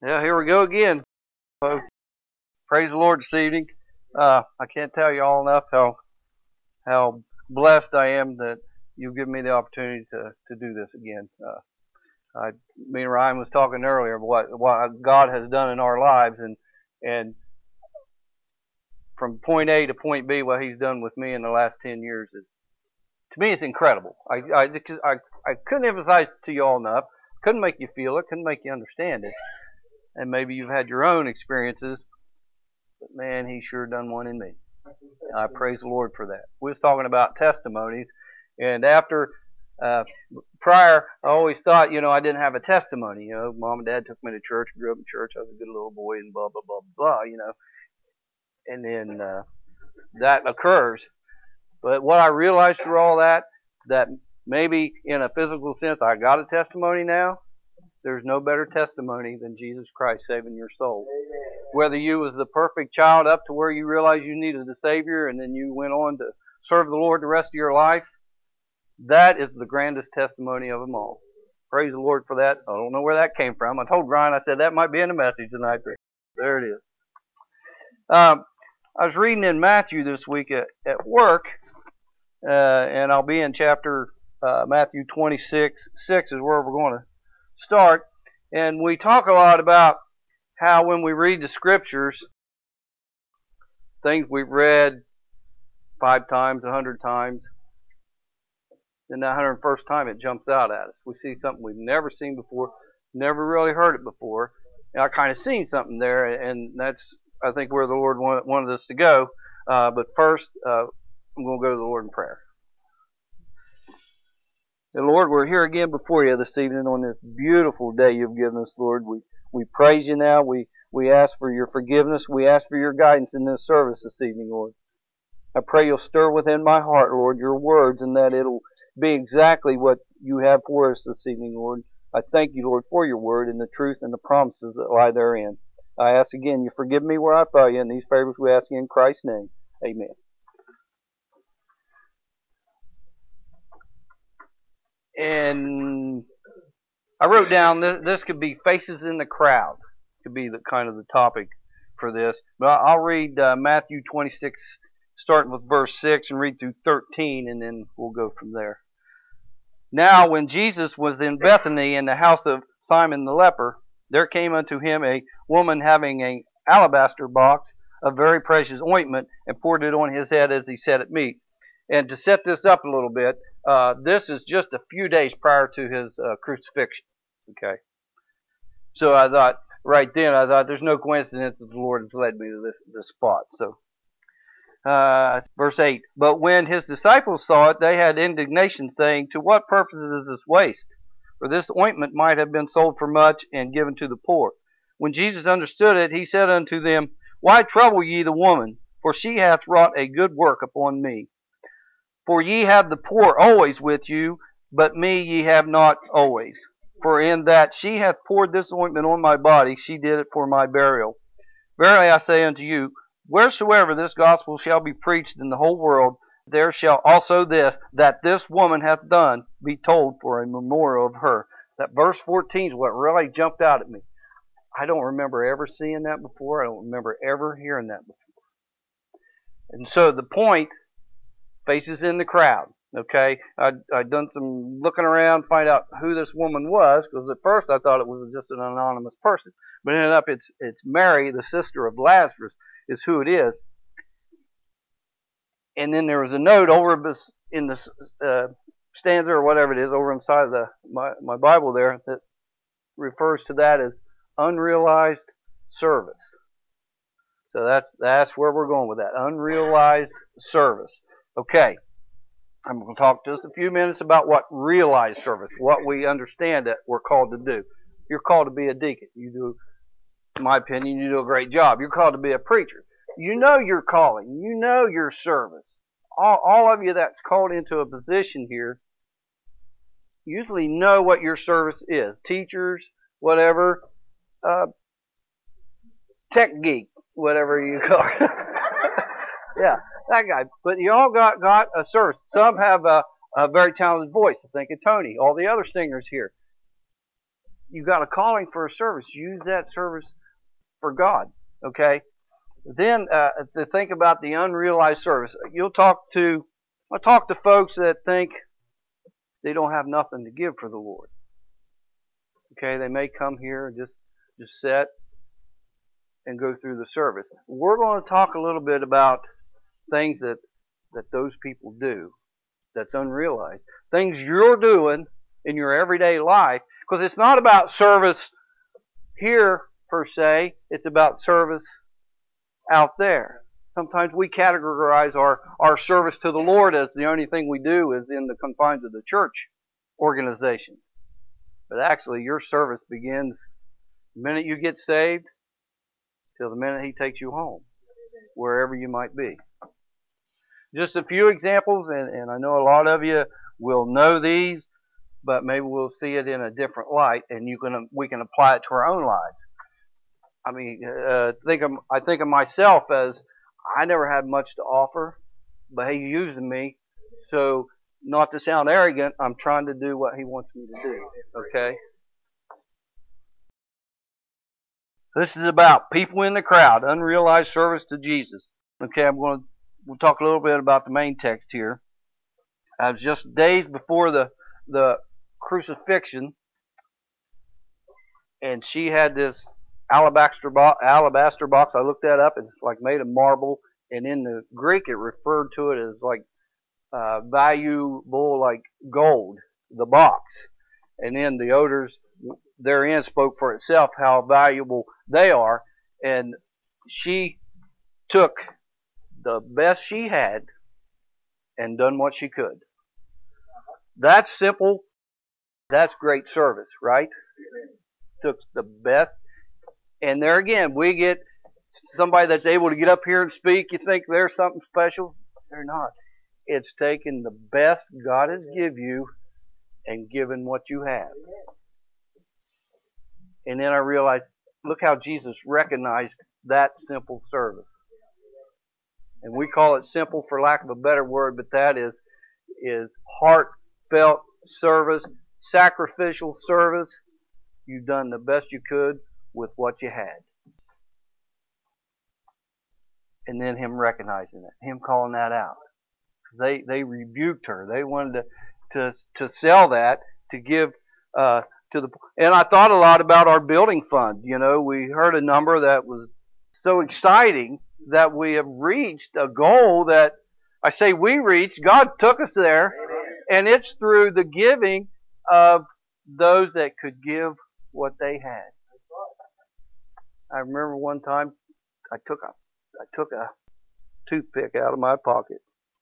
Yeah, here we go again, folks. Praise the Lord this evening. I can't tell you all enough how blessed I am that you've given me the opportunity to do this again. Me and Ryan was talking earlier of what God has done in our lives, and from point A to point B, what He's done with me in the last 10 years is, to me, it's incredible. I couldn't emphasize it to you all enough. Couldn't make you feel it. Couldn't make you understand it. And maybe you've had your own experiences. But man, He sure done one in me. I praise the Lord for that. We was talking about testimonies, and prior, I always thought, I didn't have a testimony. Mom and Dad took me to church, grew up in church. I was a good little boy, and blah blah blah blah. And then that occurs. But what I realized through all that maybe in a physical sense, I got a testimony now. There's no better testimony than Jesus Christ saving your soul. Whether you was the perfect child up to where you realized you needed a Savior and then you went on to serve the Lord the rest of your life, that is the grandest testimony of them all. Praise the Lord for that. I don't know where that came from. I told Ryan, I said that might be in the message tonight. There it is. I was reading in Matthew this week at work, and I'll be in chapter Matthew 26. 6 is where we're going to start. And we talk a lot about how when we read the scriptures, things we've read 5 times, 100 times, then that 101st time it jumps out at us. We see something we've never seen before, never really heard it before. And I kind of seen something there, and that's, I think, where the Lord wanted us to go. But first, I'm going to go to the Lord in prayer. And Lord, we're here again before you this evening on this beautiful day you've given us, Lord. We praise you now. We ask for your forgiveness. We ask for your guidance in this service this evening, Lord. I pray you'll stir within my heart, Lord, your words, and that it'll be exactly what you have for us this evening, Lord. I thank you, Lord, for your word and the truth and the promises that lie therein. I ask again, you forgive me where I fail you, and these favors we ask in Christ's name. Amen. And I wrote down this could be faces in the crowd. Could be the kind of the topic for this. But I'll read Matthew 26, starting with verse 6, and read through 13, and then we'll go from there. Now, when Jesus was in Bethany in the house of Simon the leper, there came unto him a woman having an alabaster box of very precious ointment, and poured it on his head as he sat at meat. And to set this up a little bit, this is just a few days prior to his crucifixion. Okay. So I thought, there's no coincidence that the Lord has led me to this spot. So, verse 8, but when his disciples saw it, they had indignation, saying, to what purpose is this waste? For this ointment might have been sold for much and given to the poor. When Jesus understood it, he said unto them, why trouble ye the woman? For she hath wrought a good work upon me. For ye have the poor always with you, but me ye have not always. For in that she hath poured this ointment on my body, she did it for my burial. Verily I say unto you, wheresoever this gospel shall be preached in the whole world, there shall also this, that this woman hath done, be told for a memorial of her. That verse 14 is what really jumped out at me. I don't remember ever seeing that before. I don't remember ever hearing that before. And so the point, faces in the crowd. Okay, I'd done some looking around, find out who this woman was, because at first I thought it was just an anonymous person, but ended up it's Mary, the sister of Lazarus, is who it is. And then there was a note over in the stanza or whatever it is over inside of my Bible there that refers to that as unrealized service. So that's where we're going with that, unrealized service. Okay. I'm going to talk just a few minutes about what realized service, what we understand that we're called to do. You're called to be a deacon. You do, in my opinion, you do a great job. You're called to be a preacher. You know your calling. You know your service. All of you that's called into a position here usually know what your service is. Teachers, whatever, tech geek, whatever you call it. Yeah. That guy. But you all got a service. Some have a very talented voice. I think of Tony. All the other singers here. you got a calling for a service. Use that service for God. Okay. Then to think about the unrealized service. I'll talk to folks that think they don't have nothing to give for the Lord. Okay, they may come here and just sit and go through the service. We're going to talk a little bit about things that those people do that's unrealized. Things you're doing in your everyday life. Because it's not about service here per se. It's about service out there. Sometimes we categorize our service to the Lord as the only thing we do is in the confines of the church organization. But actually, your service begins the minute you get saved till the minute He takes you home, wherever you might be. Just a few examples, and I know a lot of you will know these, but maybe we'll see it in a different light, and we can apply it to our own lives. I mean, I think of myself as I never had much to offer, but He's using me. So, not to sound arrogant, I'm trying to do what He wants me to do. Okay? This is about people in the crowd, unrealized service to Jesus. Okay, we'll talk a little bit about the main text here. It was just days before the crucifixion, and she had this alabaster box. I looked that up. It's like made of marble, and in the Greek it referred to it as like valuable, like gold. The box, and then the odors therein spoke for itself how valuable they are. And she took the best she had and done what she could. That's simple. That's great service, right? Took the best. And there again, we get somebody that's able to get up here and speak. You think they're something special? They're not. It's taking the best God has given you and giving what you have. And then I realized, look how Jesus recognized that simple service. And we call it simple for lack of a better word, but that is heartfelt service, sacrificial service. You've done the best you could with what you had. And then Him recognizing it, Him calling that out. They rebuked her. They wanted to sell that, to give to the. And I thought a lot about our building fund. You know, we heard a number that was so exciting that we have reached a goal that I say we reached. God took us there, and it's through the giving of those that could give what they had. I remember one time I took a toothpick out of my pocket.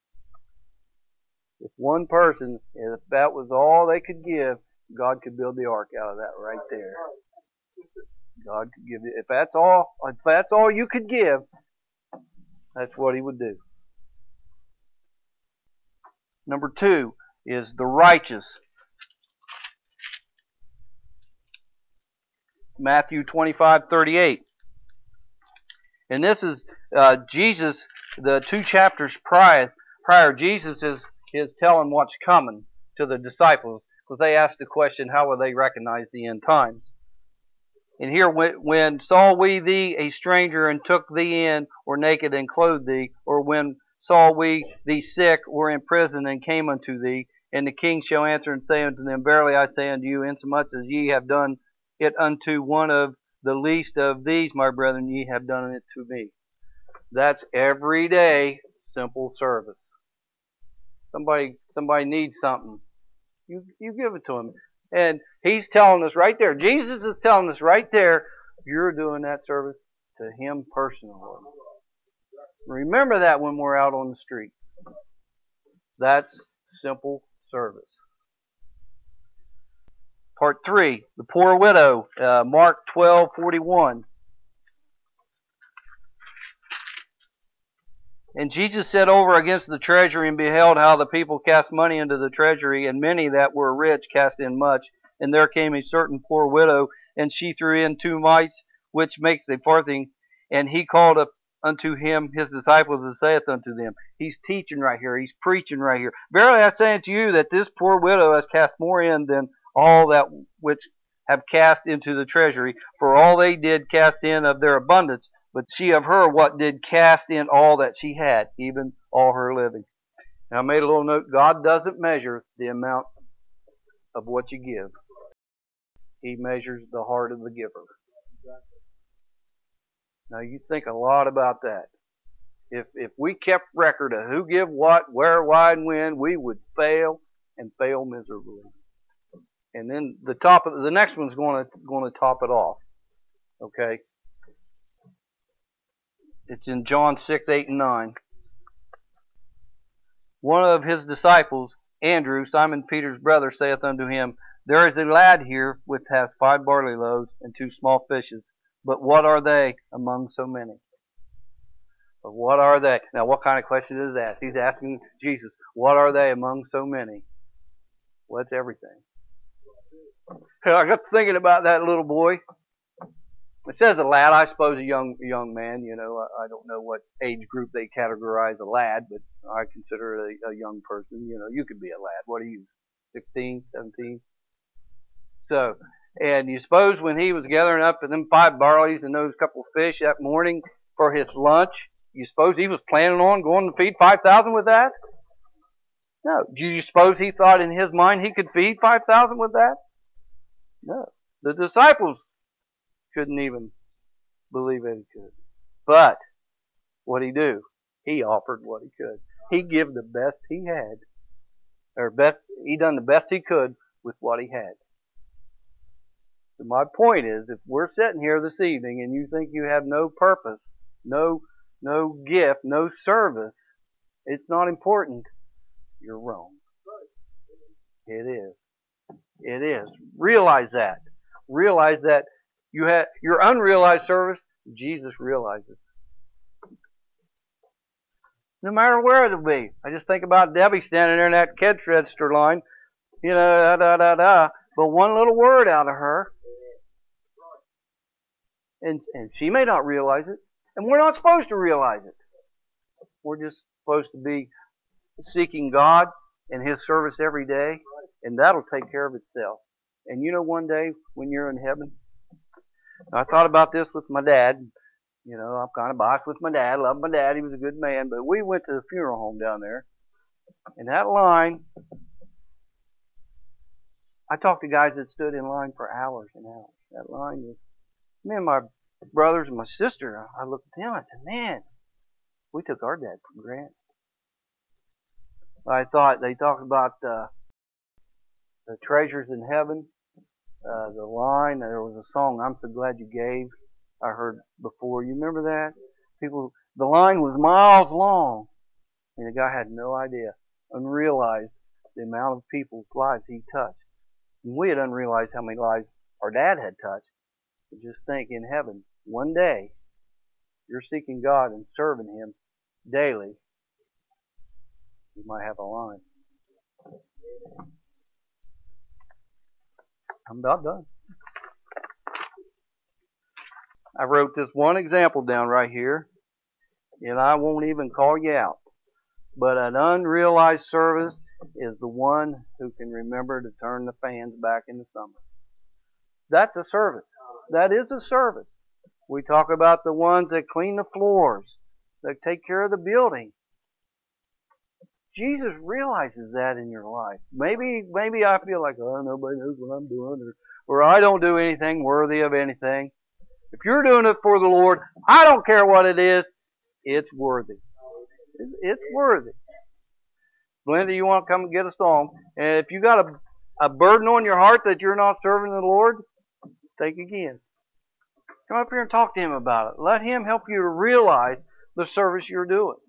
If one person, if that was all they could give, God could build the ark out of that right there. God could give it. If that's all you could give, that's what He would do. Number 2 is the righteous. Matthew 25:38. And this is Jesus, the 2 chapters prior, Jesus is telling what's coming to the disciples. Because they asked the question, how will they recognize the end times? And here, when saw we thee a stranger and took thee in, or naked and clothed thee, or when saw we thee sick or in prison and came unto thee, and the king shall answer and say unto them, verily I say unto you, insomuch as ye have done it unto one of the least of these, my brethren, ye have done it to me. That's everyday simple service. Somebody needs something. You give it to them. And He's telling us right there, Jesus is telling us right there, you're doing that service to Him personally. Remember that when we're out on the street. That's simple service. Part 3, the poor widow, Mark 12:41. And Jesus sat over against the treasury and beheld how the people cast money into the treasury, and many that were rich cast in much. And there came a certain poor widow, and she threw in 2 mites, which makes a farthing. And He called up unto Him His disciples, and saith unto them. He's teaching right here. He's preaching right here. Verily I say unto you that this poor widow has cast more in than all that which have cast into the treasury, for all they did cast in of their abundance, but she of her what did cast in all that she had, even all her living. Now I made a little note, God doesn't measure the amount of what you give. He measures the heart of the giver. Now you think a lot about that. If we kept record of who give what, where, why, and when, we would fail and fail miserably. And then the next one's going to top it off. Okay, it's in John 6, 8, and 9. One of his disciples, Andrew, Simon Peter's brother, saith unto him, There is a lad here which hath 5 barley loaves and 2 small fishes. But what are they among so many? But what are they? Now, what kind of question is that? He's asking Jesus, what are they among so many? Well, it's everything. I got thinking about that little boy. It says a lad, I suppose a young man. You know, I don't know what age group they categorize a lad, but I consider it a young person. You know, you could be a lad. What are you, 16, 17? So, and you suppose when he was gathering up them 5 barleys and those couple of fish that morning for his lunch, you suppose he was planning on going to feed 5,000 with that? No. Do you suppose he thought in his mind he could feed 5,000 with that? No. The disciples couldn't even believe that he could. But what did he do? He offered what he could. He gave the best he had. He done the best he could with what he had. So my point is, if we're sitting here this evening and you think you have no purpose, no gift, no service, it's not important, you're wrong. It is. It is. Realize that. Realize that you have your unrealized service, Jesus realizes. No matter where it'll be. I just think about Debbie standing there in that catch register line, you know, but one little word out of her, and she may not realize it, and we're not supposed to realize it. We're just supposed to be seeking God and His service every day, and that'll take care of itself. And you know, one day when you're in heaven, I thought about this with my dad. You know, I'm kind of biased with my dad. Love my dad. He was a good man. But we went to the funeral home down there. And that line, I talked to guys that stood in line for hours and hours. That line was, me and my brothers and my sister, I looked at them. I said, man, we took our dad for granted. I thought they talked about the treasures in heaven. The line, there was a song, I'm So Glad You Gave, I heard before. You remember that? The line was miles long, and the guy had no idea, unrealized the amount of people's lives he touched. And we had unrealized how many lives our dad had touched. And just think, in heaven, one day, you're seeking God and serving Him daily, you might have a line. I'm about done. I wrote this one example down right here, and I won't even call you out. But an unrealized service is the one who can remember to turn the fans back in the summer. That's a service. That is a service. We talk about the ones that clean the floors, that take care of the building. Jesus realizes that in your life. Maybe I feel like, oh, nobody knows what I'm doing, or I don't do anything worthy of anything. If you're doing it for the Lord, I don't care what it is, it's worthy. It's worthy. Glenda, you want to come and get a song? And if you got a burden on your heart that you're not serving the Lord, think again. Come up here and talk to Him about it. Let Him help you to realize the service you're doing.